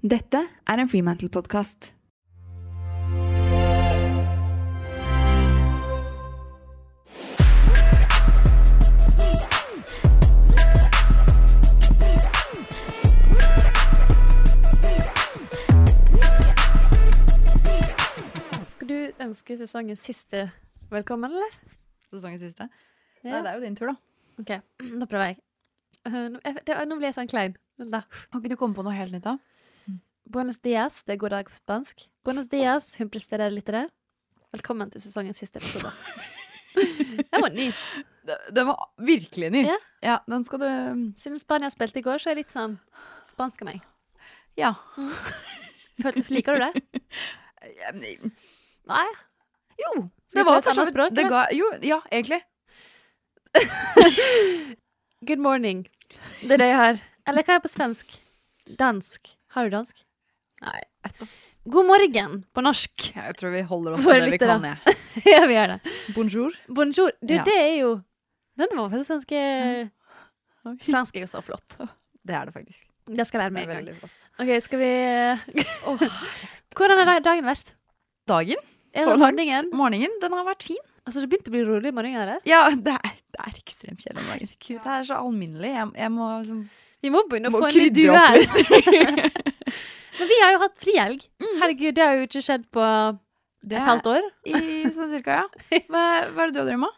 Dette en Fremantle-podcast. Skal du ønske sesongens siste velkommen, eller? Sesongens siste? Ja. Nei, det jo din tur da. Ok, da prøver jeg. Nå blir jeg sånn klein. Da. Kan ikke du komme på noe helt nytt da? Buenos dias, det er god dag på spansk. Buenos dias, hun presterer litt det. Velkommen til sesongens siste episode. Den var ny. Den var virkelig ny. Ja. Ja, den skal du... Siden Spania spilte i går, så er jeg litt sånn spansk av meg. Ja. Liker du det? Nei. Jo, Liker det var du et annet språk, det eller? ga, jo, ja, egentlig. Good morning. Det er det jeg har. Eller hva er på svensk? Dansk. Har du dansk? Nei. God morgen på norsk. Jeg tror vi holder oss For til det vi lyttere. kan, jeg. Ja, vi gjør det. Bonjour. Bonjour. Du, Ja. det er jo... Den var faktisk ganske... Fransk er jo så flott. Det er det faktisk. Det skal jeg lære Det meg er en gang. veldig flott. Ok, skal vi... Hvordan har dagen vært? Dagen, Er så det langt, morgenen? morgenen, den har vært fin. Altså, det begynte å bli rolig i morgenen, eller? Ja, det er ekstremt kjedelig om dagen. Gud, det er så alminnelig. Jeg må liksom... Vi må begynne å Må få en litt krydre due opp her. Men vi har jo hatt frihelg. Herregud, det har jo ikke skjedd på Det et halvt år. I sånn cirka, ja. Hva er det du har drevet med?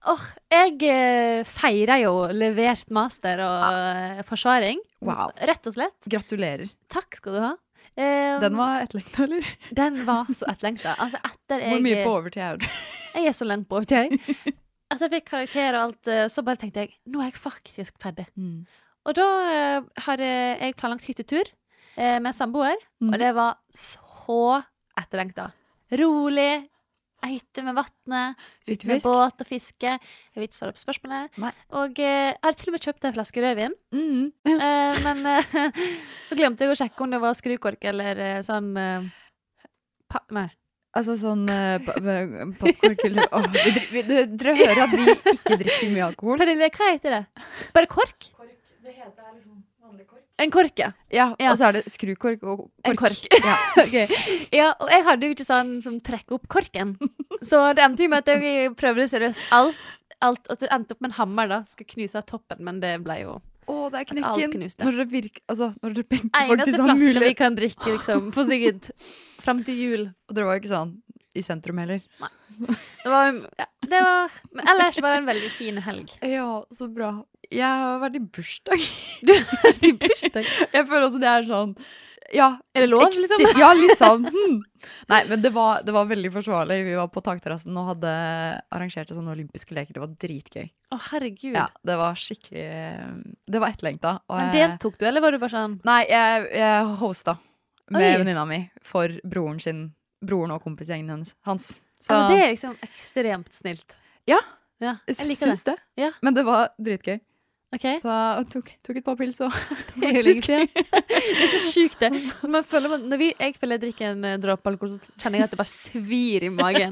Jeg feirer jo levert master og forsvaring. Wow. Rett og slett. Gratulerer. Takk skal du ha. Den var etterlengtet, eller? Den var så etterlengtet. Altså, etter Hvor mye jeg... på overtid er du? Jeg er så langt på overtid. Etter jeg fikk karakter og alt, så bare tenkte jeg, nå er jeg faktisk ferdig. Og da har jeg planlagt hyttetur med samboer, og det var så etterlengtet. Rolig, eite med vattnet, ut med Fisk. båt og fiske. Jeg vil ikke svare på spørsmålet. Nei. Og jeg har til og med kjøpt en flaske rødvin. Men så glemte jeg å sjekke om det var skrukork eller sånn... nei. Altså sånn popcorn eller... Dere hører at vi ikke drikker mye alkohol. Pernille, hva heter det? Bare kork? Det heter liksom vanlig kork. En kork, ja. Ja, Ja. og så er det skrukork og kork. En kork. Ja. Ok. Ja, og jeg hadde jo ikke sånn som trekker opp korken. Så det endte jo med at jeg prøvde seriøst alt, og så endte opp med en hammer da, skal knuse toppen, men det ble jo Åh, det er alt knekken. knuste. Når dere virker, altså, når dere benker eneste faktisk har flaske vi mulighet. kan drikke, liksom, på sikkert frem til jul. Og dere var jo ikke sånn i sentrum heller. Det var, men ellers var det en veldig fin helg. Ja, så bra. Jeg har vært i bursdag. Du har vært i bursdag. Jeg føler også det er sånn, ja. Er det lov, liksom? Ja, litt sånn. Nei, men det var veldig forsvarlig. Vi var på takterrassen og hadde arrangert sånne olympiske leker. Det var dritgøy. Å, herregud. Ja, det var skikkelig, det var etterlengtet. Og Men jeg- deltok du, eller var du bare sånn? Nei, jeg hosta med Oi. venninna mi for broren og kompisgjengen hans. Så Altså, det er liksom ekstremt snilt. Ja. Ja, jeg jeg liker det. syns det. Ja. Men det var dritgøy. Ok. Så jeg tok et par pils og Det er jo lenge siden. Det er så sjukt det. Man føler, når jeg føler jeg drikker en dråpe alkohol, så kjenner jeg at det bare svir i magen.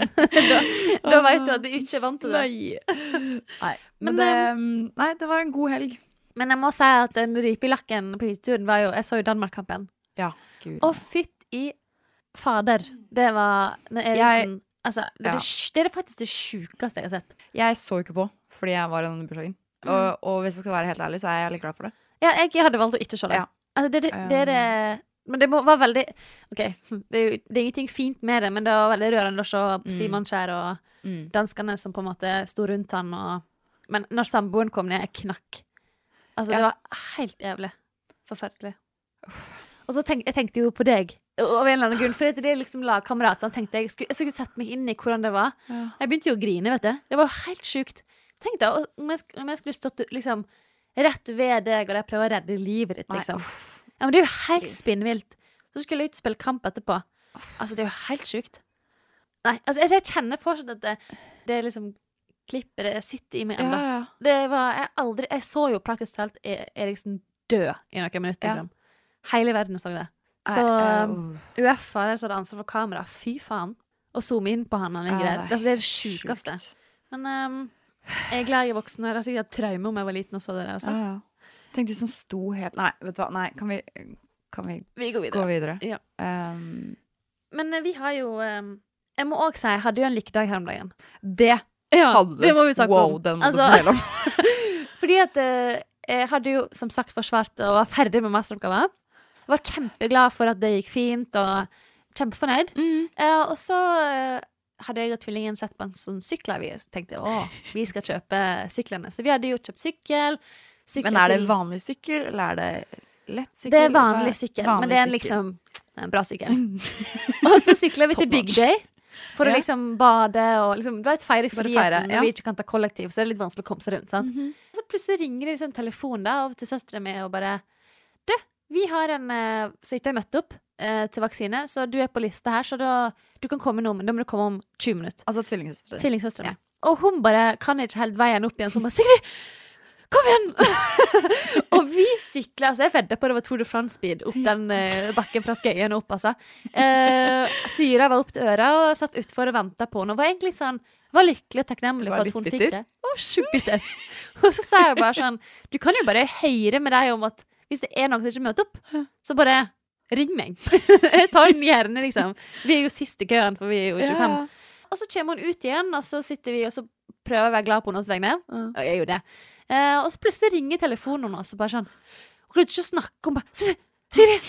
da vet du at jeg ikke er vant til det. Nei. Men, Nei, det var en god helg. Men jeg må si at den ripe i lakken på hytteturen var jo, jeg så jo Danmark-kampen. Ja, gud. Og fytt i fader. Det var, når Eriksen, altså, det er faktisk det sjukeste jeg har sett. Jeg så ikke på, fordi jeg var i denne bursdagen. Og hvis jeg skal være helt ærlig, så er jeg litt glad for det. Ja, jeg hadde valgt å ikke se det. Ja. Altså, det er det, men det var veldig, ok, det er ingenting fint med det, men det var veldig rørende å se Simon Kjær og danskene som på en måte stod rundt han, men når samboeren kom ned, jeg knakk. Altså, det var helt jævlig. Forferdelig. Og så jeg tenkte jo på deg, av en eller annen grunn, for det er liksom lagkamerater, tenkte jeg skulle sette meg inn i hvordan det var. Ja. Jeg begynte jo å grine, vet du. Det var helt sjukt. Tenk da, om jeg skulle stått liksom rett ved deg, og jeg prøver å redde livet ditt, liksom. Ja, men det er jo helt spinnvilt. Så skulle jeg ut og spille kamp etterpå. Altså, det er jo helt sjukt. Nei, altså, jeg kjenner fortsatt at det er liksom klippet det sitter i meg enda. Ja. Det var, jeg så jo praktisk talt Eriksen dø i noen minutter, liksom. Hele verden så det. Så UEFA, det så hadde ansvar for kamera, fy faen. Og zoome inn på han, han ligger der. Det er det sjukeste. Men jeg er glad jeg er voksen. Jeg hadde traume om jeg var liten og så det der, altså. Tenkte de som sto helt... Nei, vet du hva? Nei, kan vi Vi går gå videre. videre. Ja. Um, Men vi har jo jeg må også si, jeg hadde jo en lykkedag her om dagen. det Ja, hadde du. det må vi snakke Wow, om. den må Altså, du fortelle om. Fordi at jeg hadde jo som sagt forsvart og var ferdig med masteroppgaven. Jeg var kjempeglad for at det gikk fint, og kjempefornøyd. Og så hadde jeg og tvillingen sett på en sånn sykkel. Vi tenkte, vi skal kjøpe syklene. Så vi hadde jo kjøpt sykkel. Men er det vanlig sykkel, eller er det lett sykkel? Det er vanlig sykkel, men det er en bra sykkel. Og så sykler vi til Bygdøy for å liksom bade og liksom, du vet, feire friheten når vi ikke kan ta kollektiv, så det er litt vanskelig å komme seg rundt, sant? Så plutselig ringer det liksom telefonen da, til søsteren min og bare, du, vi har en så ikke jeg møtte opp til vaksine, så du er på lista her, så du kan komme nå, men da må du komme om 20 minutter. Altså tvillingsøstre. Tvillingsøsteren min. Og hun bare kan ikke helt veien opp igjen, så hun bare, Sigrid, kom igjen! Og vi sykler, altså jeg vedder på det var Tour de France-speed opp den bakken fra Skøyen opp, altså. Syra var opp til øra og satt utfor og ventet på henne, og var egentlig sånn, var lykkelig og takknemlig for at hun fikk det. Sjukt bitter. Og så sa jeg bare sånn, du kan jo bare høre med deg om at hvis det er noe som ikke møter opp, så bare ring meg. Jeg tar den gjerne, liksom. Vi er jo sist i køen, for vi er jo 25. Og så kommer hun ut igjen, og så sitter vi, og så prøver jeg å være glad på hennes vegne. Og jeg gjør det. Og så plutselig ringer telefonen og så bare sånn, hun klarte ikke å snakke om bare, Siri,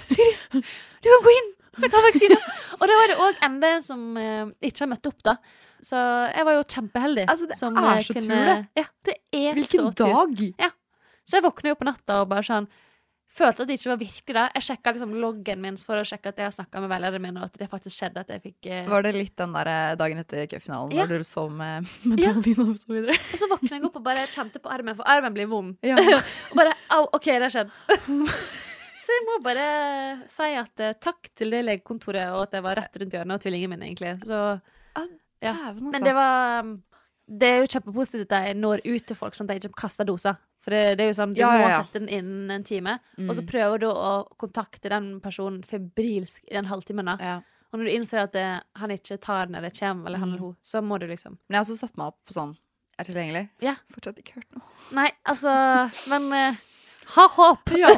du kan gå inn, vi tar vaksine. Og da var det også enda en som ikke har møtt opp da. Så jeg var jo kjempeheldig. Altså det som, er så tur det. Ja, det er Hvilken så tur. dag? Ja. Så jeg våkner jo på natta og bare sånn, følte at det ikke var virkelig da. Jeg sjekket liksom loggen min for å sjekke at jeg har snakket med veilederen min, og at det faktisk skjedde at jeg fikk... Var det litt den der dagen etter cupfinalen, Ja. når du så med medaljen og så videre? Og så våkner jeg opp og bare kjente på armen, for armen blir vond. Ja. Og bare, au, ok, det har skjedd. Så jeg må bare si at takk til det legekontoret, og at jeg var rett rundt hjørnet av tvillingen min, egentlig. Så, ja. Dæven, altså. Men det er jo kjempepositivt at jeg når ut til folk, sånn at jeg ikke kaster doser. For det er jo sånn, du må sette den innen en time, og så prøver du å kontakte den personen febrilsk i den halvtimen da. Ja. Og når du innser at han ikke tar den, eller kommer, eller han eller hun, så må du liksom... Men jeg har også satt meg opp på sånn, er tilgjengelig. Ja. Fortsatt ikke hørt noe. Nei, altså, men ha håp! Ja.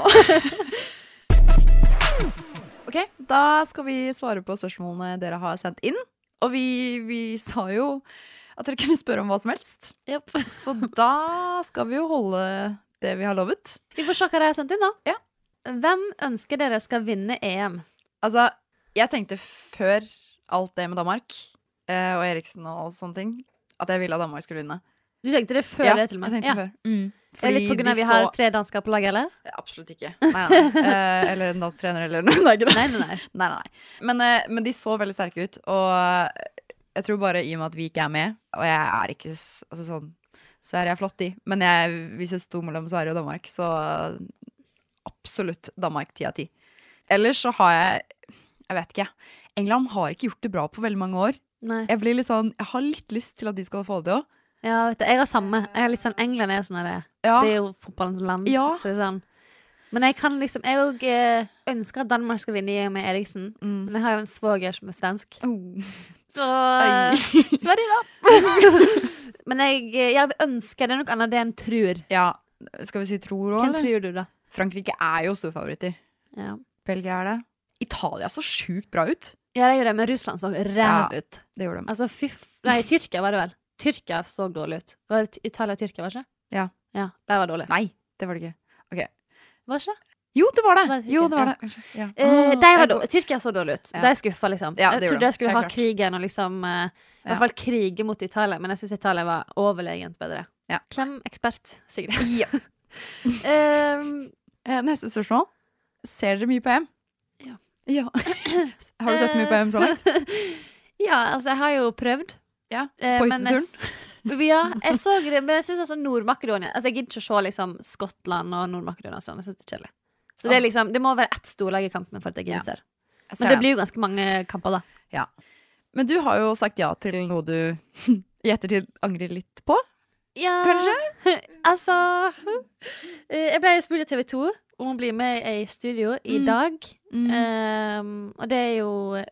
Ok, da skal vi svare på spørsmålene dere har sendt inn. Og vi sa jo at dere kunne spørre om hva som helst. Yep. Så da skal vi jo holde det vi har lovet. Vi får se hva dere har sendt inn da. Ja. Hvem ønsker dere skal vinne EM? Altså, jeg tenkte før alt det med Danmark, og Eriksen og sånne ting, at jeg ville at Danmark skulle vinne. Du tenkte det før det til og med? jeg tenkte før. Er det litt på grunn av vi har 3 dansker på laget, eller? Absolutt ikke. Nei. Eller en dansk trener, eller noe. Nei. Men de så veldig sterke ut, og jeg tror bare i og med at vi ikke er med, og jeg er ikke altså sånn, Sverige er flott i, men hvis jeg sto mellom Sverige og Danmark, så absolutt Danmark 10 av 10. Ellers så har jeg vet ikke, England har ikke gjort det bra på veldig mange år. Nei. Jeg blir litt sånn, jeg har litt lyst til at de skal få det også. Ja, vet du, jeg har samme. Jeg er litt sånn, England er sånn her, det er jo fotballens land. Ja. Så det er sånn. Men jeg kan liksom, jeg ønsker at Danmark skal vinne med Eriksen. Men jeg har jo en svoger som er svensk. Sverige da. Men jeg ønsker det er noe annet det enn tror. Ja, skal vi si tror også, Hvem tror du da? Frankrike er jo storfavoritter. Ja. Belgia er det. Italia så sjukt bra ut. Ja, det gjør det, men Russland så ræv ut. Det gjorde de. Altså, nei, Tyrkia var det vel. Tyrkia så dårlig ut. Var det Italia-Tyrkia, var det ikke? Ja. Ja, det var dårlig. Nei, det var det ikke. Ok. Var det ikke? Jo, det var det. Var det Jo, Tyrkia? det var det. Ja. De var dårlig. Tyrkia så dårlig ut. Ja. De skuffa, liksom. Ja, Jeg det gjorde trodde de. jeg skulle Helt ha klart. krigen og liksom i hvert fall krige mot Italia, men jeg synes Italia var overlegent bedre. Ja. Klem ekspert, Sigrid. Ja. Neste spørsmål. Ser dere mye på EM? Ja. Ja. Har du sett mye på EM så langt? Ja, altså, jeg har jo prøvd. Ja, på på hytteturen? Ja, jeg så det, men jeg synes altså Nord-Makedonia, altså jeg gidder ikke å se liksom Skottland og Nord-Makedonia og sånn, jeg synes det er kjedelig. Så det er liksom, det må være ett storlag i kampen for at jeg gidder ser. Jeg ser Men det blir jo ganske mange kamper da. Ja. Men du har jo sagt ja til noe du i ettertid angrer litt på. Ja, Kanskje? Altså, jeg ble jo spurt av TV 2 om å bli med i studio i dag. Og det er jo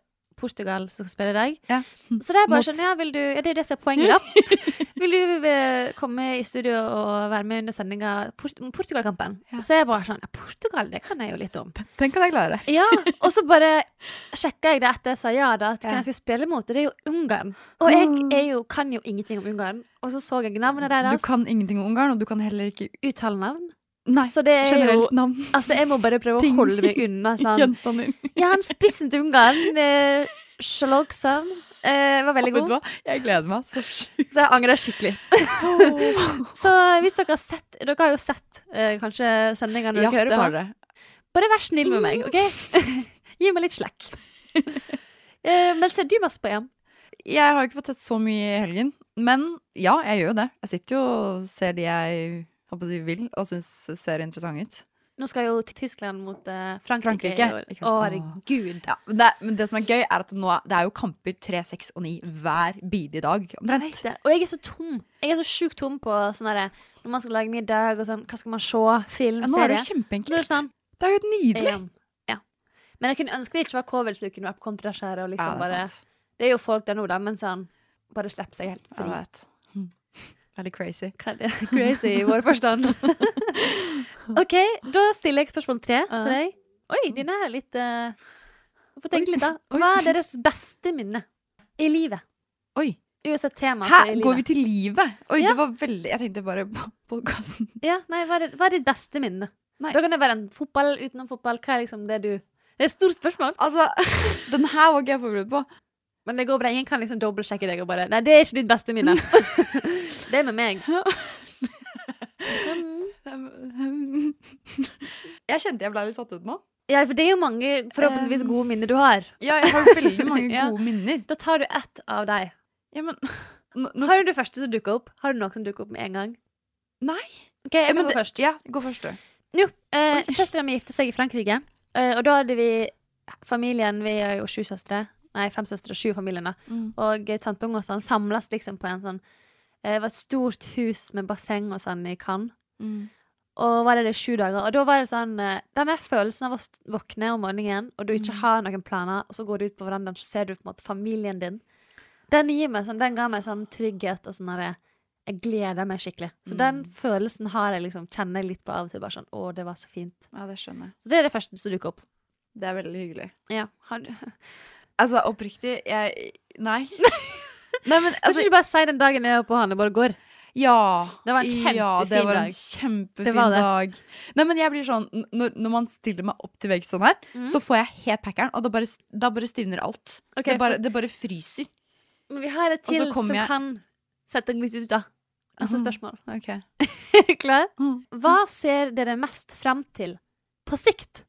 Portugal som skal spille i dag. Ja. Så det er bare sånn, vil du, det er det som er poenget da. Vil du komme i studio og være med under sendingen Portugal-kampen? Så er jeg bare sånn, Portugal, det kan jeg jo litt om. Den kan jeg klare. Ja, og så bare sjekket jeg det etter jeg sa da, at kan jeg skal spille mot, det er jo Ungarn. Og jeg kan jo ingenting om Ungarn. Og så jeg navnet deres. Du kan ingenting om Ungarn, og du kan heller ikke uttale navn. Nei, så det er generelt navn. Altså, jeg må bare prøve å holde meg unna sånn. Gjenstander. Ja, han spissen til Ungarn Sjalogsøvn var veldig god. Vet du hva? Jeg gleder meg så sjukt. Så jeg angrer skikkelig. Så hvis dere har sett, dere har jo sett kanskje sendingen når dere hører på. Ja, det har dere. Bare vær snill med meg, ok? Gi meg litt slekk. Men ser du masse på EM? Jeg har ikke fått sett så mye i helgen, men ja, jeg gjør jo det. Jeg sitter jo og ser de jeg vil, og synes ser interessant ut. Nå skal jo Tyskland mot Frankrike. Herregud. Ja, men det som er gøy er at nå, det er jo kamper 3, 6 og 9 hver bidige dag. Omtrent. Og jeg er så tom. Jeg er så sjukt tom på sånn der, når man skal lage middag og sånn, hva skal man se? Film, serie? Nå er det kjempeenkelt. Det er jo nydelig. Ja. Men jeg kunne ønske det ikke var Kovel-suken på kontraskjæret og liksom bare... Det er jo folk der nå da, men sånn, bare slipp seg helt fri. Jeg vet. Veldig crazy. Crazy i vår forstand. Ok, da stiller jeg spørsmål 3 til deg. Oi, dine er litt... Få tenke litt da. Hva er deres beste minne i livet? Oi. Uansett tema, så i livet. Går vi til livet? Oi, det var veldig... Jeg tenkte bare på podcasten. Ja, nei, hva er ditt beste minne? Nei. Da kan det være en fotball, utenom fotball. Hva er liksom det du... Det er et stort spørsmål. Altså, den her var ikke jeg forberedt på. Men det går bra, ingen kan liksom dobbeltsjekke deg og bare nei, det er ikke ditt beste minne. Det er med meg. Jeg kjente jeg ble litt satt ut nå. Ja, for det er jo mange forhåpentligvis gode minner du har. Ja, jeg har veldig mange gode minner. Da tar du ett av deg. Ja, men har du det første som dukker opp? Har du noe som dukker opp med en gang? Nei. Ok, jeg kan gå først. Ja, gå først du. Jo, søsteren min gifte seg i Frankrike. Og da hadde vi familien, vi er jo 7 søstre. Nei, 5 søstre og 7 familier da. Og tanteunge og sånn samles liksom på en sånn det var et stort hus med basseng og sånn i Cannes. Og var det 7 dager. Og da var det sånn denne følelsen av å våkne om morgenen og du ikke har noen planer, og så går du ut på verandaen så ser du på en måte familien din. Den ga meg sånn trygghet og sånn jeg gleder meg skikkelig. Så den følelsen har jeg liksom, kjenner jeg litt på av og til, bare sånn, det var så fint. Ja, det skjønner jeg. Så det er det første som dukker opp. Det er veldig hyggelig. Ja, har du... Altså, oppriktig, Nei. Nei, men altså, ikke bare si den dagen jeg var på han, det bare går. Ja. Det var en kjempefin dag. Ja, det var en kjempefin dag. Nei, men jeg blir sånn, når man stiller meg opp til vegg sånn her, så får jeg helt packeren, og da bare stivner alt. Okay, det bare fryser. Men vi har et til som kan sette litt ut da. Altså spørsmål. Ok. Er du klar? Hva ser dere mest frem til på sikt?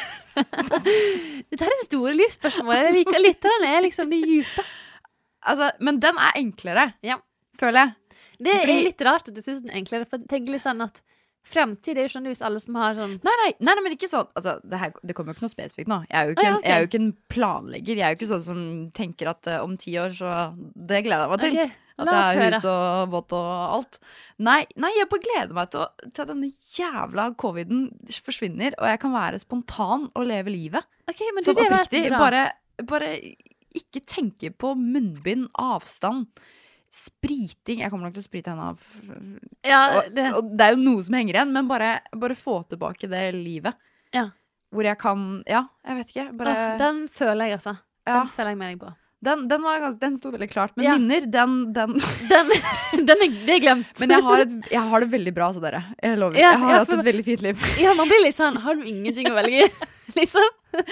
Dette er store livsspørsmål. Jeg liker litt av den er liksom det dype. Altså, men den er enklere, føler jeg. Det er litt rart at du synes den er enklere, for jeg tenker litt sånn at fremtid er jo sånn hvis alle som har sånn... Nei, men ikke sånn. Altså, det kommer jo ikke noe spesifikt nå. Jeg er jo ikke en planlegger. Jeg er jo ikke sånn som tenker at om 10 år, så det gleder jeg meg til. Okay. At det er hus og båt og alt. Nei, jeg bare gleder meg til at denne jævla coviden forsvinner, og jeg kan være spontan og leve livet. Okay, men sånn oppriktig. Bare ikke tenke på munnbind, avstand, spriting. Jeg kommer nok til å sprite henne av. Ja, og det er jo noe som henger igjen, men bare få tilbake det livet. Ja. Hvor jeg kan, jeg vet ikke. Den føler jeg altså. Den føler jeg med deg på. Den sto veldig klart, men minner, det er glemt. Men jeg har det veldig bra, så dere. Jeg lover. Jeg har hatt et veldig fint liv. Ja, man blir litt sånn, har du ingenting å velge, liksom?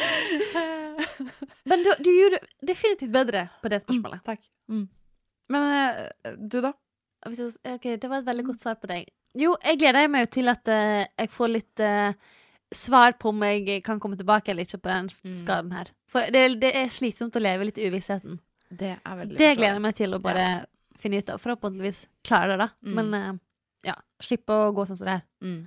Men du gjorde definitivt bedre på det spørsmålet. Takk. Men du da? Ok, det var et veldig godt svar på deg. Jo, jeg gleder meg jo til at jeg får litt svar på om jeg kan komme tilbake eller ikke på den skaden her. For det er slitsomt å leve litt i uvissheten. Det er veldig det gleder jeg meg til å bare finne ut av. Forhåpentligvis klare det da. Men slippe å gå sånn som det her.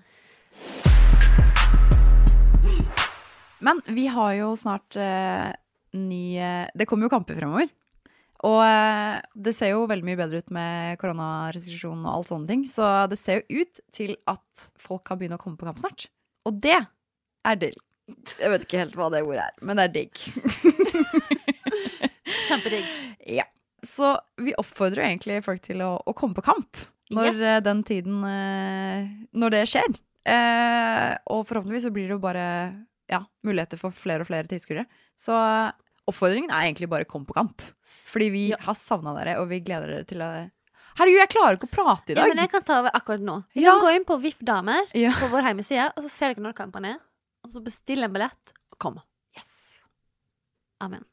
Men vi har jo snart det kommer jo kamper fremover. Og det ser jo veldig mye bedre ut med koronarestriksjon og alt sånne ting. Så det ser jo ut til at folk kan begynne å komme på kamp snart. Og det er digg. Jeg vet ikke helt hva det ordet er, men det er digg. Kjempedigg. Ja. Så vi oppfordrer egentlig folk til å komme på kamp når den tiden når det skjer. Og forhåpentligvis så blir det jo bare muligheter for flere og flere tilskuere. Så oppfordringen er egentlig bare kom på kamp. Fordi vi har savnet dere, og vi gleder dere til å... Herregud, jeg klarer ikke å prate i dag. Ja, men jeg kan ta over akkurat nå. Vi kan gå inn på VIF Damer på vår hjemmeside, og så ser dere når kampen er, og så bestille en billett og komme. Yes. Amen.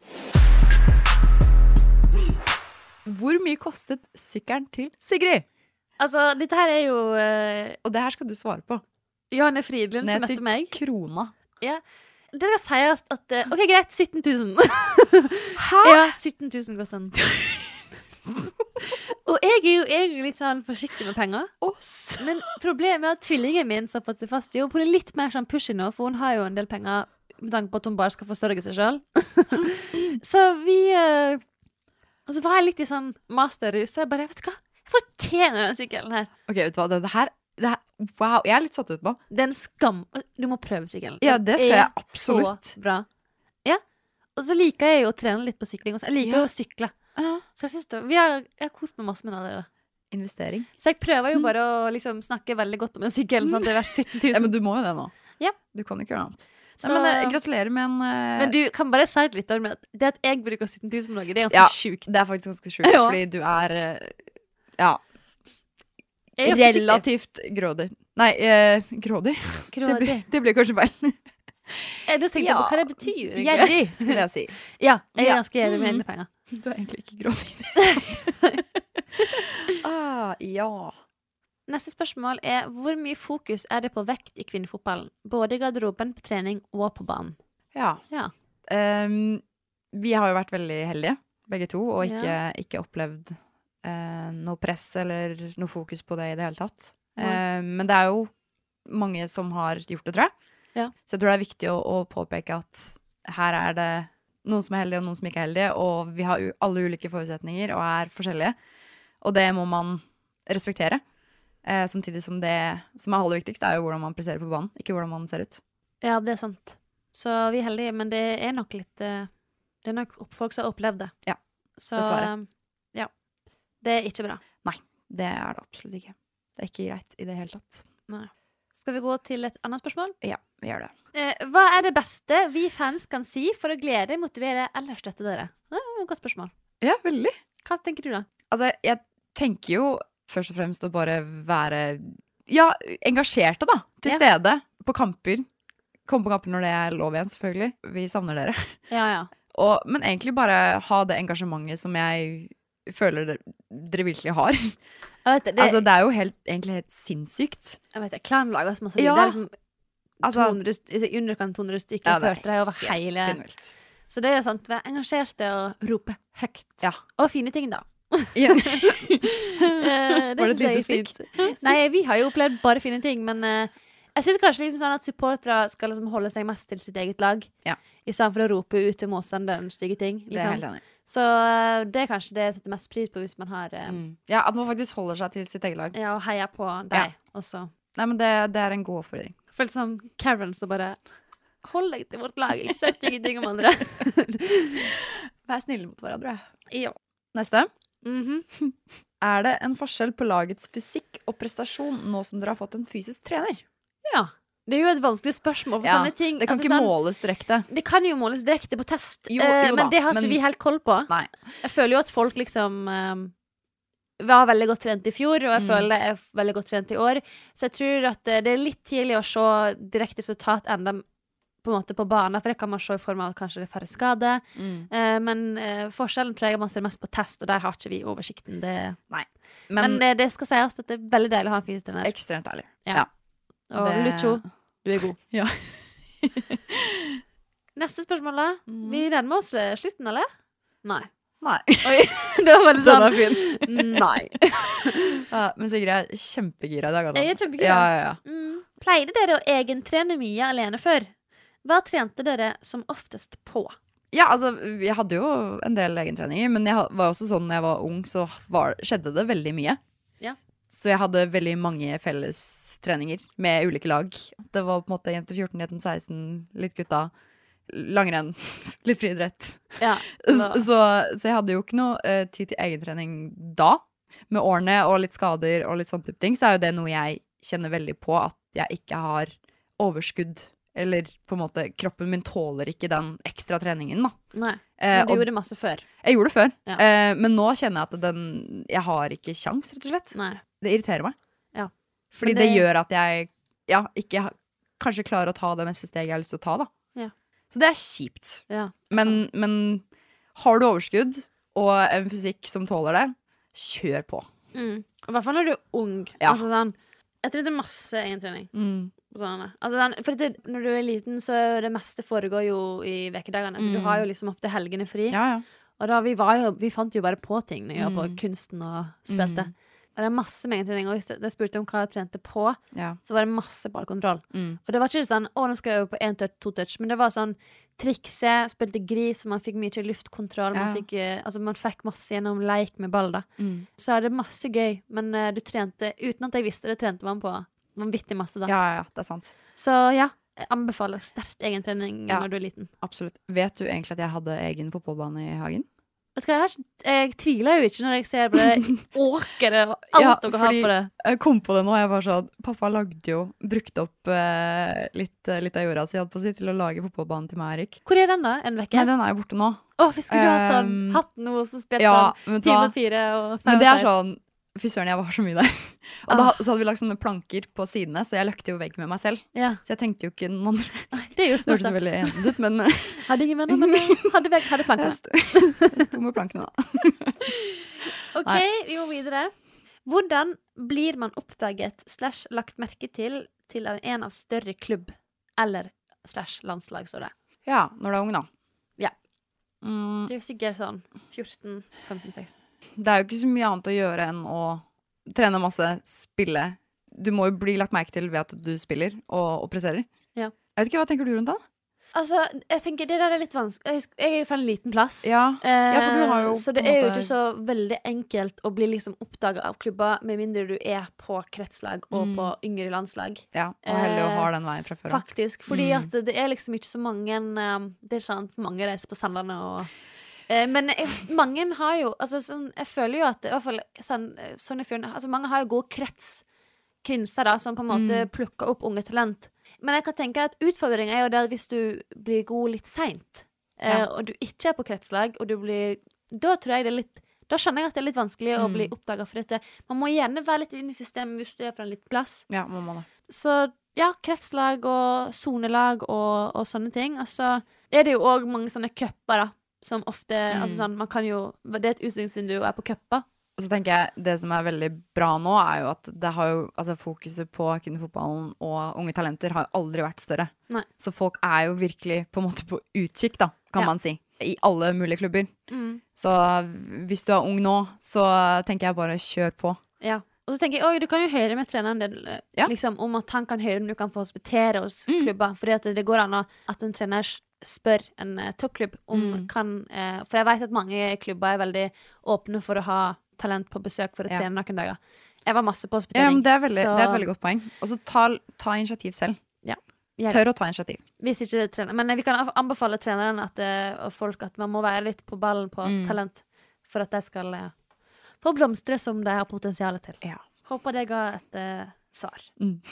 Hvor mye kostet sykkelen til Sigrid? Altså, dette her er jo Og det her skal du svare på. Johanne Fridlund som møtte meg. Ned til krona. Ja. Det skal sies at ok, greit, 17 000. Hæ? Ja, 17 000 koster den. Og jeg er jo egentlig litt sånn forsiktig med penger. Men problemet er at tvillingen min har fått seg fast i jobb. Hun er litt mer sånn pushy nå, for hun har jo en del penger med tanke på at hun bare skal forsørge seg selv. Så vi og så var jeg litt i sånn masterrus. Jeg bare, vet du hva? Jeg fortjener den sykkelen her. Ok, vet du hva? Det her wow, jeg er litt satt ut på. Det er en skam. Du må prøve sykkelen. Ja, det skal jeg absolutt. Så bra. Ja. Og så liker jeg jo å trene litt på sykling også. Jeg liker jo å sykle. Så jeg synes jeg har kost meg masse med det der. Investering. Så jeg prøver jo bare å liksom snakke veldig godt om en sykkel, sånn at det er verdt 17 000. Ja, men du må jo det nå. Ja. Du kan ikke gjøre noe annet. Så... Nei, men gratulerer med en Men du kan bare si litt om det at jeg bruker 17 000 på noe, det er ganske sjukt. Det er faktisk ganske sjukt, fordi du er relativt grådig. Nei, grådig. Det blir kanskje feil. Du tenkte på hva det betyr. Gjerrig, skulle jeg si. Ja, jeg er ganske gjerrig med egne penger. Du er egentlig ikke grådig. Ja. Neste spørsmål er, hvor mye fokus er det på vekt i kvinnefotballen? Både i garderoben, på trening og på banen. Ja. Vi har jo vært veldig heldige, begge to, og ikke opplevd noe press eller noe fokus på det i det hele tatt. Men det er jo mange som har gjort det, tror jeg. Så jeg tror det er viktig å påpeke at her er det noen som er heldige og noen som ikke er heldige, og vi har alle ulike forutsetninger og er forskjellige. Og det må man respektere. Samtidig som det som er aller viktigst er jo hvordan man presterer på banen, ikke hvordan man ser ut. Ja, det er sant. Så vi er heldige, men det er nok litt det er nok folk som har opplevd det. Ja, dessverre. Det er ikke bra. Nei, det er det absolutt ikke. Det er ikke greit i det hele tatt. Nei. Skal vi gå til et annet spørsmål? Ja, vi gjør det. Hva er det beste vi fans kan si for å glede, motivere eller støtte dere? Godt spørsmål. Ja, veldig. Hva tenker du da? Altså, jeg tenker jo først og fremst å bare være engasjerte da, til stede på kamper. Komme på kamper når det er lov igjen, selvfølgelig. Vi savner dere. Men egentlig bare ha det engasjementet som jeg føler dere virkelig har. Det er jo egentlig helt sinnssykt. Jeg vet det, klanlaget som også det er liksom underkant 200 stykker førte det over hele. Så det er sant, være engasjerte og rope høyt. Og fine ting da. Det var det et lite stikk? Nei, vi har jo opplevd bare fine ting, men jeg synes kanskje liksom sånn at supportere skal liksom holde seg mest til sitt eget lag, i stedet for å rope ut til motstanderen stygge ting. Liksom. Det er helt enig. Så det er kanskje det jeg setter mest pris på hvis man har ja, at man faktisk holder seg til sitt eget lag. Ja, og heier på deg også. Nei, men det er en god oppfordring. Følt sånn Karen som bare hold deg til vårt lag, ikke så stygge ting om andre. Vær snille mot hverandre. Ja. Neste. Er det en forskjell på lagets fysikk og prestasjon nå som dere har fått en fysisk trener? Ja. Det er jo et vanskelig spørsmål for sånne ting. Det kan ikke måles direkte. Det kan jo måles direkte på test, men det har ikke vi helt koll på. Nei. Jeg føler jo at folk liksom var veldig godt trent i fjor, og jeg føler det er veldig godt trent i år. Så jeg tror at det er litt tidlig å se direkte resultat enda på en måte på banen, for det kan man se i form av at kanskje det er færre skade. Men forskjellen tror jeg man ser mest på test, og der har ikke vi oversikten. Nei. Men det skal sies at det er veldig deilig å ha en fysisk trener. Ekstremt deilig. Ja. Og Lucho, du er god. Ja. Neste spørsmål da. Vi nærmer oss slutten, eller? Nei. Oi, det var veldig sånn. Den er fin. Nei. Men Sigrid er kjempegira i dag. Jeg er kjempegira. Ja. Pleide dere å egentrene mye alene før? Hva trente dere som oftest på? Ja, altså, jeg hadde jo en del egentreninger, men jeg var også sånn når jeg var ung, så skjedde det veldig mye. Ja. Så jeg hadde veldig mange felles treninger med ulike lag. Det var på en måte jente 14, jente 16, litt gutta. langrenn, litt friidrett. Ja, Så jeg hadde jo ikke noe tid til egentrening da. Med årene og litt skader og litt sånn type ting, så jo det noe jeg kjenner veldig på, at jeg ikke har overskudd. Eller på en måte, kroppen min tåler ikke den ekstra treningen da. Nei, men du gjorde det masse før. Jeg gjorde det før, Ja. Men nå kjenner jeg at jeg har ikke sjans, rett og slett. Nei. Det irriterer meg. Ja. Fordi Men det gjør at jeg ikke kanskje klarer å ta det neste steget jeg har lyst til å ta da. Ja. Så det kjipt. Ja. Men har du overskudd og en fysikk som tåler det, kjør på. I hvert fall når du ung. Ja. Altså sånn, jeg trener masse egentrening. Sånn, altså, for når du liten, så det meste foregår jo i vekedagene. Så du har jo liksom ofte helgene fri. Ja. Og da vi fant jo bare på ting når jeg var på kunsten og spilte. Og det masse med egentrening. Og hvis jeg spurte om hva jeg trente på, så var det masse ballkontroll. Og det var ikke sånn, nå skal jeg øve på 1 touch, 2 touch. Men det var sånn, trikse, spilte gris, man fikk mye luftkontroll. Man fikk masse gjennom leik med ball da. Så er det masse gøy. Men du trente, uten at jeg visste det, trente man på vanvittig masse da. Ja, det sant. Så ja, jeg anbefaler sterkt egentrening når du er liten. Absolutt. Vet du egentlig at jeg hadde egen fotballbane i hagen? Jeg tviler jo ikke når jeg ser på det åkere og alt dere har på det. Jeg kom på det nå, jeg var sånn, pappa brukte opp litt av jorda si til å lage fotballbanen til meg, Erik. Hvor er den da? En vecke? Nei, den er jo borte nå. Vi skulle jo hatt noe som spilt sånn 4 mot 4 og 5 Men det sånn, fy søren, jeg var så mye der. Og så hadde vi lagt sånne planker på sidene, så jeg løkte jo vegg med meg selv. Så jeg trengte jo ikke noen andre. Det er jo smart. Det hørtes så veldig ensomt ut, men hadde ingen venner, men hadde planker. Jeg sto med plankene da. Ok, vi må videre. Hvordan blir man oppdaget / lagt merke til en av større klubb eller / landslag, så det? Ja, når du er ung da. Ja. Det er jo sikkert sånn 14, 15, 16. Det er jo ikke så mye annet å gjøre enn å trene masse, spille. Du må jo bli lagt merke til ved at du spiller og presterer. Ja. Jeg vet ikke, hva tenker du rundt det? Altså, jeg tenker det der er litt vanskelig. Jeg er jo fra en liten plass. Ja, for du har jo så det er jo ikke så veldig enkelt å bli liksom oppdaget av klubber, med mindre du er på kretslag og på yngre landslag. Ja, og heldig å ha den veien fra før. Faktisk, fordi at det er liksom ikke så mange det er sånn at mange reiser på Sandlandet og men mange har jo sånn, jeg føler jo at i hvert fall sånn i fjorden, mange har jo gode kretskrinser da, som på en måte plukker opp unge talent. Men jeg kan tenke at utfordringen er jo det at hvis du blir god litt sent, og du ikke er på kretslag, og da tror jeg det er litt, da skjønner jeg at det er litt vanskelig å bli oppdaget, for dette. Man må gjerne være litt inne i systemet hvis du er fra en liten plass. Ja, man må det. Så ja, kretslag og zonelag og sånne ting. Altså, er det jo også mange sånne køpper da, som ofte, sånn, man kan jo, det er et utstillingsvindu å være på køppa. Og så tenker jeg, det som er veldig bra nå er jo at det har jo, fokuset på kvinnefotballen og unge talenter har jo aldri vært større. Nei. Så folk er jo virkelig på en måte på utkikk da, kan man si. I alle mulige klubber. Så hvis du er ung nå, så tenker jeg bare kjør på. Ja. Og så tenker jeg, du kan jo høre med treneren liksom, om at han kan høre om du kan få hospitere hos klubber, fordi at det går an at en trener spør en toppklubb om for jeg vet at mange klubber er veldig åpne for å ha talent på besøk for å trene noen dager. Jeg var masse på hospitering. Ja, det er et veldig godt poeng. Og så ta initiativ selv. Ja. Tør å ta initiativ. Hvis ikke trener. Men vi kan anbefale treneren og folk at man må være litt på ballen på talent for at de skal få blomstre som de har potensialet til. Ja. Håper det ga et svar.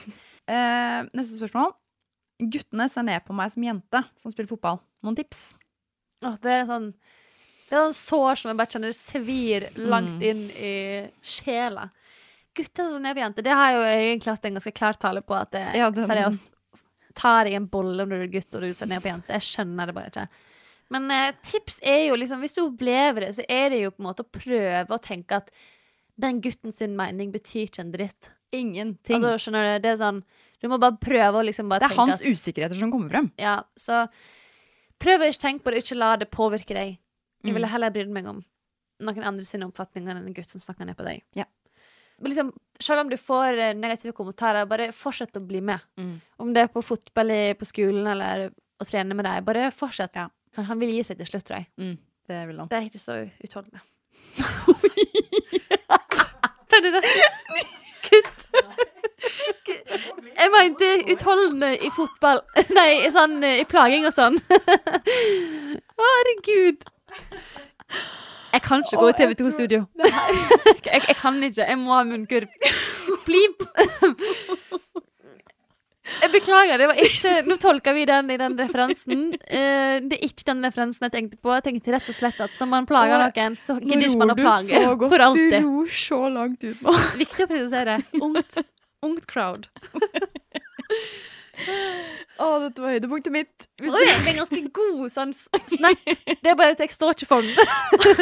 Neste spørsmål. Guttene ser ned på meg som jente som spiller fotball. Noen tips? Det er sånn sår som jeg bare kjenner svir langt inn i sjela. Gutter som ned på jente, det har jo egentlig hatt en ganske klar tale på at seriøst tar jeg en bolle når du er gutt og du ser ned på jente. Jeg skjønner det bare ikke. Men tips er jo liksom, hvis du opplever det, så er det jo på en måte å prøve å tenke at den gutten sin mening betyr ikke en dritt. Ingenting. Altså, skjønner du, det er sånn, du må bare prøve å liksom bare tenke at det er hans usikkerheter som kommer frem. Ja, så prøv å ikke tenke på det, ikke la det påvirke deg. Jeg ville heller brydd meg om noen andre sine oppfatninger enn en gutt som snakker ned på deg. Ja. Men liksom, selv om du får negative kommentarer, bare fortsett å bli med. Om det er på fotball på skolen eller å trene med deg, bare fortsett. Ja. For han vil gi seg til slutt, tror jeg. Det vil han. Det er ikke så utholdende. Det er det. Kutt. Jeg mente utholdende i fotball. Nei, sånn i plaging og sånn. Herregud. Jeg kan ikke gå i TV 2-studio. Jeg kan ikke. Jeg må ha munnkurv. Blip. Jeg beklager, det var ikke... Nå tolker vi den i den referansen. Det er ikke den referansen jeg tenkte på. Jeg tenkte rett og slett at når man plager noen, så gidder ikke man å plage for alltid. Du ror så langt ut nå. Viktig å presisere. Ungt crowd. Dette var høydepunktet mitt. Det er egentlig en ganske god sånn snap. Det er bare at jeg står ikke for den.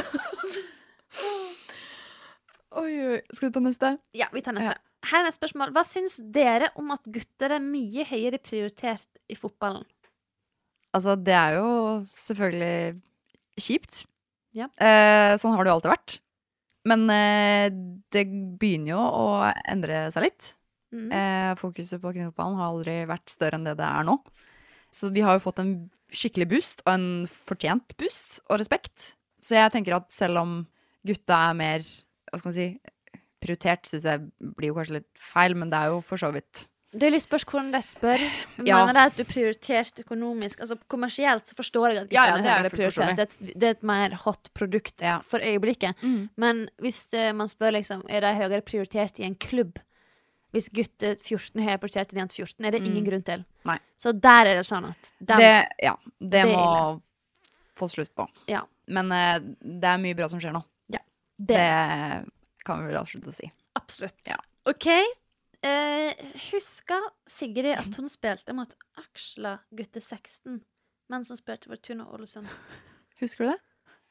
Oi. Skal du ta neste? Ja, vi tar neste. Her er et spørsmål. Hva syns dere om at gutter er mye høyere prioritert i fotballen? Altså, det er jo selvfølgelig kjipt. Ja. Sånn har det jo alltid vært. Men det begynner jo å endre seg litt. Fokuset på kvinnefotballen har aldri vært større enn det det er nå. Så vi har jo fått en skikkelig boost, og en fortjent boost, og respekt. Så jeg tenker at selv om gutta er mer, hva skal man si, prioritert, synes jeg blir jo kanskje litt feil, men det er jo for så vidt. Det er litt spørs hvordan de spør. Mener det at du prioritert økonomisk? Altså kommersielt så forstår jeg at guttene er høyere prioritert. Det er et mer hot produkt for øyeblikket. Men hvis man spør liksom, er de høyere prioritert i en klubb? Hvis gutter 14 er høyere prioritert i jente 14, er det ingen grunn til. Nei. Så der er det sånn at det må få slutt på. Ja. Men det er mye bra som skjer nå. Ja. Det kan vi vel avslutte å si. Absolutt. Ja. Ok. Husker Sigrid at hun spilte mot Aksla gutte 16, men som spilte for Tuna Ålesund? Husker du det?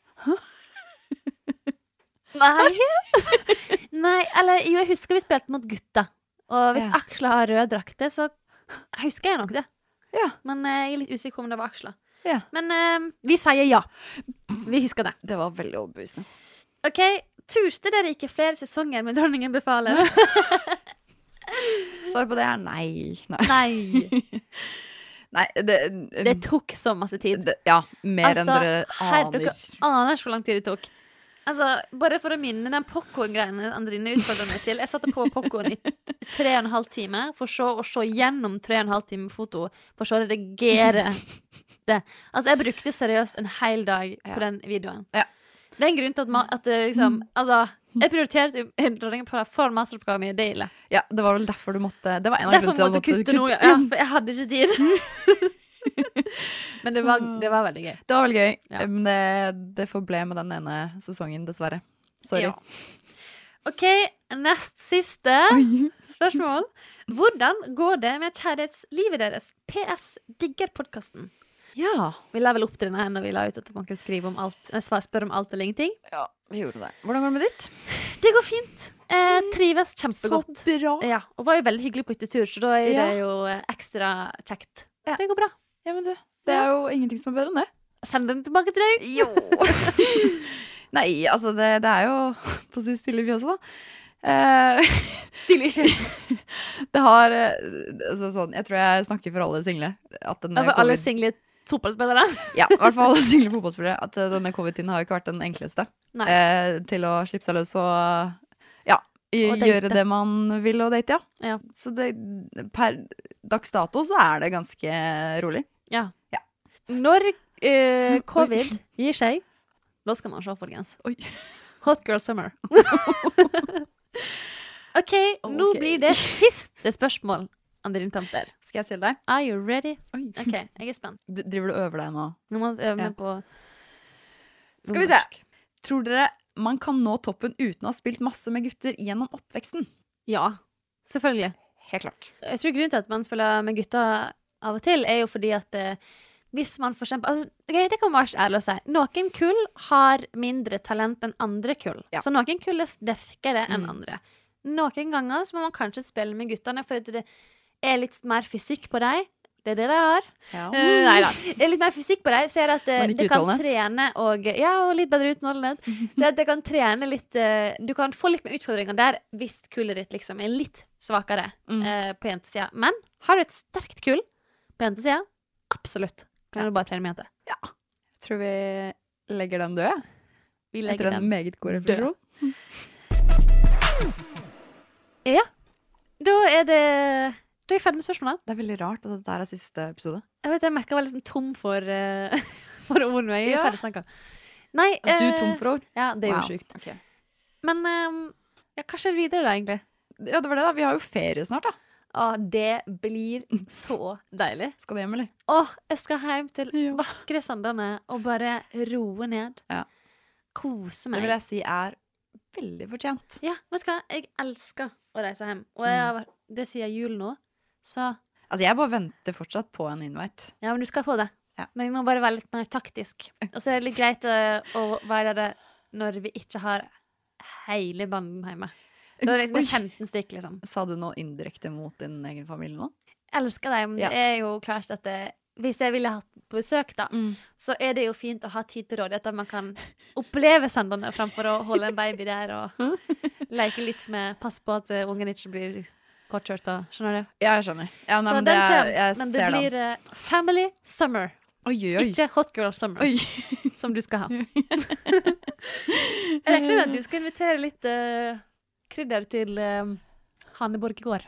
Nei, eller jo, jeg husker vi spilte mot gutta. Og hvis Aksla har rød drakte, så husker jeg nok det. Ja. Men jeg er litt usikker om det var Aksla. Ja. Men vi sier ja. Vi husker det. Det var veldig overbevisende. Ok, turte dere ikke flere sesonger med Dronningen befaler? Svar på det er nei. Nei, det tok så masse tid. Mer enn dere aner. Dere aner ikke hvor lang tid det tok. Altså, bare for å minne den popcorn-greiene Andrine utfordret meg til. Jeg satte på popcorn i 3,5 timer, for så å se gjennom 3,5 timer foto, for så å redigere det. Altså, jeg brukte seriøst en hel dag på den videoen. Ja. Det er en grunn til at liksom, altså, jeg prioriterte Dronningen for masteroppgaven i Deile. Ja, det var vel derfor du måtte, det var en av grunnen til at du måtte kutte noe. Ja, for jeg hadde ikke tid. Men det var veldig gøy. Det var veldig gøy. Ja. Det forble med den ene sesongen, dessverre. Sorry. Ja. Ok, nest siste spørsmål. Hvordan går det med kjærlighetslivet deres? PS, digger podcasten. Ja. Vi la vel opp til denne her når vi la ut at man kunne skrive om alt. Spør om alt eller ingenting. Ja, vi gjorde det. Hvordan går det med ditt? Det går fint. Trives kjempegodt. Så bra. Ja, og var jo veldig hyggelig på hyttetur, så da er det jo ekstra kjekt. Så det går bra. Ja, men du, det er jo ingenting som er bedre enn det. Send den tilbake til deg. Jo. Nei, altså, det er jo på å si stille i fjøset, da. Stille i fjøset. Det har altså, sånn, jeg tror jeg snakker for alle single. For alle single fotballspillere? Ja, i hvert fall alle single fotballspillere. At denne covid-tiden har jo ikke vært den enkleste til å slippe seg løs og gjøre det man vil og date, ja. Så per dags dato så er det ganske rolig. Ja. Når covid gir seg, da skal man se, folkens. Oi. Hot girl summer. Ok, nå blir det siste spørsmål, Andrine Tomter. Skal jeg stille deg? Are you ready? Oi. Ok, jeg er spent. Driver du og øver deg nå? Nå må jeg øve meg på... Skal vi se. Tror dere man kan nå toppen uten å ha spilt masse med gutter gjennom oppveksten? Ja, selvfølgelig. Helt klart. Jeg tror grunnen til at man spiller med gutter av og til er jo fordi at hvis man for eksempel, altså, det kan man være ærlig å si, noen kull har mindre talent enn andre kull. Ja. Så noen kull er sterkere enn andre. Noen ganger så må man kanskje spille med gutterne fordi det er litt mer fysikk på deg. Det er det de har. Ja. Neida. Det er litt mer fysikk på deg, så er det at det kan trene og litt bedre utholdenhet. Så at det kan trene litt, du kan få litt med utfordringer der hvis kullet ditt liksom er litt svakere på jentesida. Men har du et sterkt kull på jentesida, absolutt. Kan du bare trene med jente. Ja. Jeg tror vi legger den død. Vi legger etter en meget god refleksjon. Ja. Da er det Da er jeg ferdig med spørsmålet. Det er veldig rart at dette er siste episode. Jeg vet, jeg merker meg litt sånn tom for ord når jeg er ferdig snakket. Nei. At du er tom for ord? Ja, det er jo sjukt. Okay. Men hva skjer videre da, egentlig? Ja, det var det da. Vi har jo ferie snart, da. Det blir så deilig. Skal du hjem, eller? Jeg skal hjem til vakre Sandane og bare roe ned. Ja. Kose meg. Det vil jeg si er veldig fortjent. Ja, vet du hva? Jeg elsker å reise hjem. Og det sier jul nå, så... Altså, jeg bare venter fortsatt på en invite. Ja, men du skal få det. Ja. Men vi må bare være litt mer taktisk. Og så er det litt greit å være det når vi ikke har hele banden hjemme. Så det er liksom 15 stykk, liksom. Sa du noe indirekte mot din egen familie nå? Jeg elsker deg, men det er jo klart at hvis jeg ville hatt besøk da, så er det jo fint å ha tid til rådighet, at man kan oppleve Sandane fremfor å holde en baby der og leke litt med, pass på at ungen ikke blir påkjørt og, skjønner du? Ja, jeg skjønner. Ja, nei, så men det blir family summer. Oi. Ikke hot girl summer, som du skal ha. Jeg regner med at du skal invitere litt krydder til Hanne Borgegård.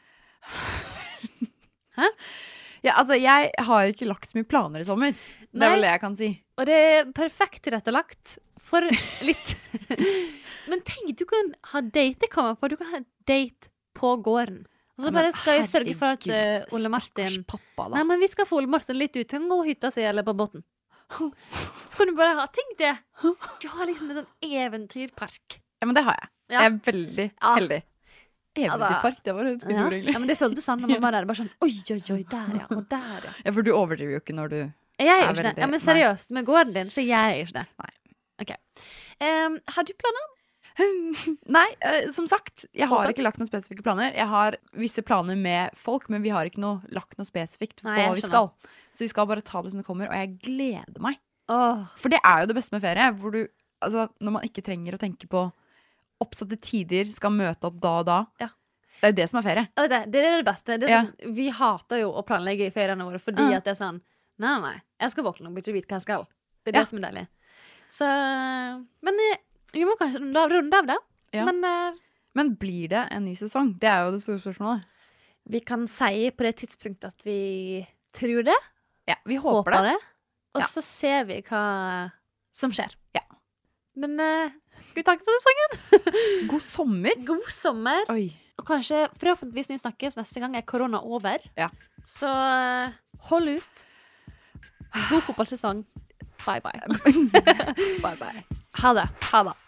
Hæ? Ja, altså, jeg har ikke lagt så mye planer i sommer. Det er vel det jeg kan si. Og det er perfekt tilrettelagt for litt. Men tenk, du kan ha date komme på. Du kan ha date på gården. Og så bare skal jeg sørge for at Ole Martin... Pappa, Nei, men vi skal få Ole Martin litt ut. Han går og hytta seg eller på båten. Så kan du bare ha, tenk det. Du har liksom en sånn eventyrpark. Ja, men det har jeg. Ja. Jeg er veldig heldig. Eventyrpark, det var et fint ord, egentlig. Ja, men det føltes sånn når man var der. Bare sånn, oi, der, ja, og der, ja. Ja, for du overdriver jo ikke når du jeg er ikke det. Ja, men seriøst, med gården din, så jeg er ikke det. Nei. Ok. Har du planer? Nei, som sagt, jeg har ikke lagt noen spesifikke planer. Jeg har visse planer med folk, men vi har ikke lagt noe spesifikt på hva vi skal. Så vi skal bare ta det som det kommer, og jeg gleder meg. For det er jo det beste med ferie, hvor du, altså, når man ikke trenger å tenke på oppsatte tider, skal møte opp da og da. Ja. Det er jo det som er ferie. Det er det beste. Det er sånn, vi hater jo å planlegge i feriene våre, fordi at det er sånn, nei, jeg skal våkne og ikke vite hva jeg skal. Det er det som er deilig. Så, men vi må kanskje runde av det. Ja. Men blir det en ny sesong? Det er jo det store spørsmålet. Vi kan si på det tidspunktet at vi tror det. Ja, vi håper det. Og så ser vi hva som skjer. Ja. Men skal vi takke for sesongen? God sommer. God sommer. Oi. Og kanskje, forhåpentligvis når vi snakkes neste gang er korona over. Ja. Så hold ut. God fotballsesong. Bye bye. Bye bye. Ha det. Ha det.